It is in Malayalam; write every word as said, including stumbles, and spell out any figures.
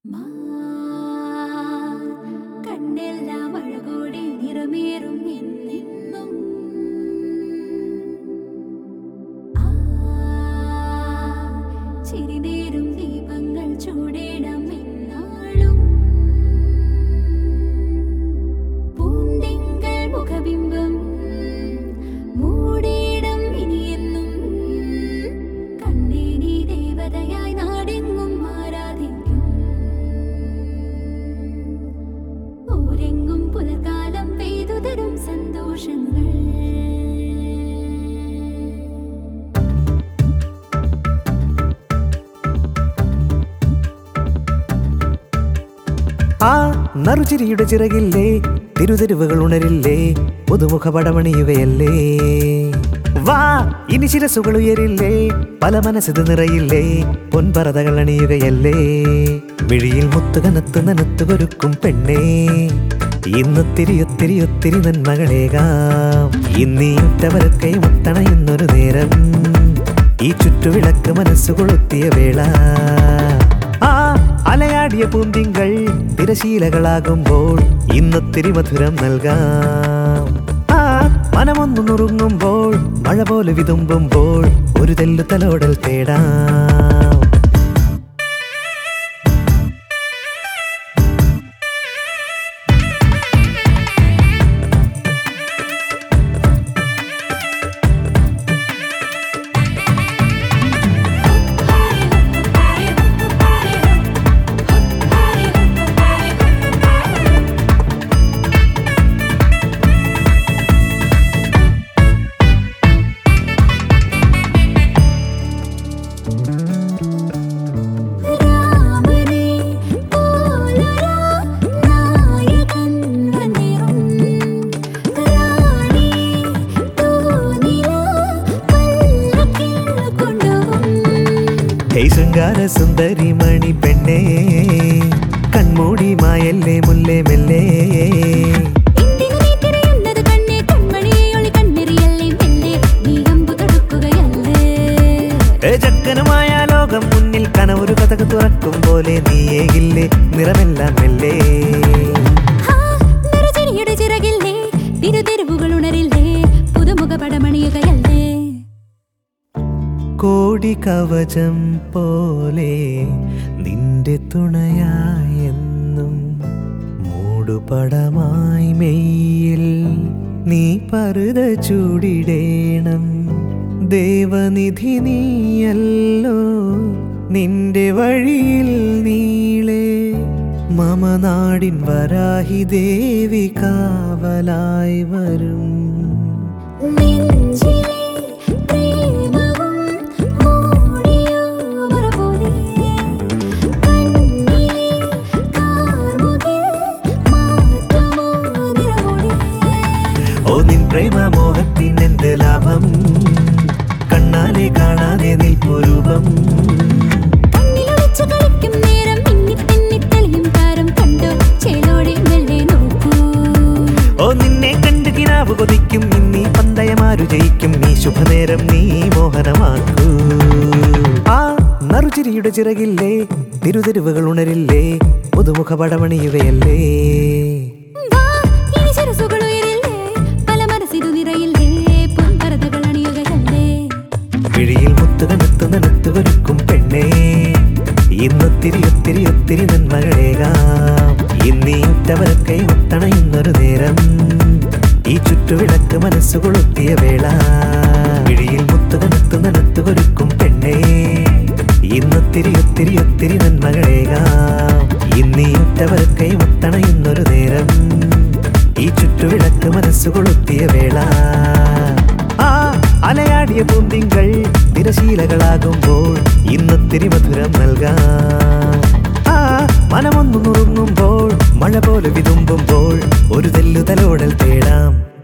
കണ്ണെല്ലാം അഴകോടെ നിറമേറും എന്നെന്നും ചിരിനേരും ദീപങ്ങൾ ചൂടേണം എന്നാളും പൂന്തിങ്കൾ മുഖബിംബം മൂടിയിടം ഇനിയെന്നും കണ്ണേ നീ ദേവതയായി നാടെങ്ങും ആരാധിക്കും ഊരെങ്ങും പുലർകാലം പെയ്തു തരും സന്തോഷങ്ങൾ ആ നറുചിരിയുടെ ചിറകില്ലേ തിരുതെരുവുകൾ ഉണരില്ലേ പുതുമുഖ പടമണിയുകയല്ലേ വാ ഇനി ശിരസുകൾ ഉയരില്ലേ പല മനസ്സിത് നിറയില്ലേ പൊൻപറതകൾ അണിയുകയല്ലേ മിഴിയിൽ മുത്തുകനത്ത് നനത്തു കൊരുക്കും പെണ്ണേ ഇന്നൊത്തിരി ഒത്തിരി ഒത്തിരി നന്മകളേകാം ഇന്നീ ഉറ്റവരൊക്കെ മുത്തണയുന്നൊരു നേരം ഈ ചുറ്റുവിളക്ക് മനസ്സു കൊളുത്തിയ വേള ആ അലയാടിയ പൂന്തിങ്കൾ തിരശീലകളാകുമ്പോൾ ഇന്നൊത്തിരി മധുരം നൽകാം ആ മനമൊന്നു നുറുങ്ങുമ്പോൾ മഴ പോലെ വിതുമ്പുമ്പോൾ ഒരു തെല്ലു തലോടൽ തേടാം ശൃംഗാര സുന്ദരി മണി പെണ്ണേ കൺമൂടി മായല്ലേ മുല്ലേ മെല്ലേ ചക്കനുമായ ലോകം മുന്നിൽ കനവൊരു കഥക തുറക്കും പോലെ നീയേകില്ലേ നിറമെല്ലാം മെല്ലേ ചിറകില്ലേ തിരുതെരുവുകൾ ഉണരില്ലേ പുതുമുഖ പടമണിയുകയല്ലേ കോടി കവചം പോലെ നിന്റെ തുണയായെന്നും മൂടുപടമായി മെയ്യിൽ നീ പറുത ചൂടിടേണം ദേവനിധി നീയല്ലോ നിന്റെ വഴിയിൽ നീളെ മമനാടിൻ വരാഹി ദേവി കാവലായി വരും പ്രേമമോഹത്തിനെന്ത് ലാഭം കണ്ണാലെ കാണാതെ നിൽപ്പുരൂപം ഓ നിന്നെ കണ്ടു കിനാവ് കൊതിക്കും ഇന്നീ പന്തയമാരു ജയിക്കും നീ ശുഭനേരം നീ മോഹനമാക്കൂ ആ നറുചിരിയുടെ ചിറകില്ലേ തിരുതെരുവുകൾ ഉണരില്ലേ പുതുമുഖ പടമണിയുകയല്ലേ വിഴിയിൽ മുത്തുകനത്ത് നനത്തു കൊരുക്കും പെണ്ണേ ഇന്നൊത്തിരി ഒത്തിരി ഒത്തിരി നന്മകളേകാം ഇന്നീ ഉറ്റവരൊക്കെ മുത്തണയുന്നൊരു നേരം ഈ ചുറ്റുവിളക്ക് മനസ്സു കൊളുത്തിയ വേള വിഴിയിൽ മുത്തുകനത്ത് നനത്തു കൊരുക്കും പെണ്ണേ ഇന്നൊത്തിരി ഒത്തിരി ഒത്തിരി നന്മകളേകാം ഇന്നീ ഉറ്റവരൊക്കെ മുത്തണയുന്നൊരു നേരം ഈ ചുറ്റുവിളക്ക് മനസ്സു കൊളുത്തിയ വേള ആ അലയാടിയ പൂന്തിങ്കൾ തിരശീലകളാകുമ്പോൾ ഇന്നൊത്തിരി മധുരം നൽകാം ആ മനമൊന്നു നുറുങ്ങുമ്പോൾ മഴ പോലെ വിതുമ്പുമ്പോൾ ഒരു തെല്ലു തലോടൽ തേടാം.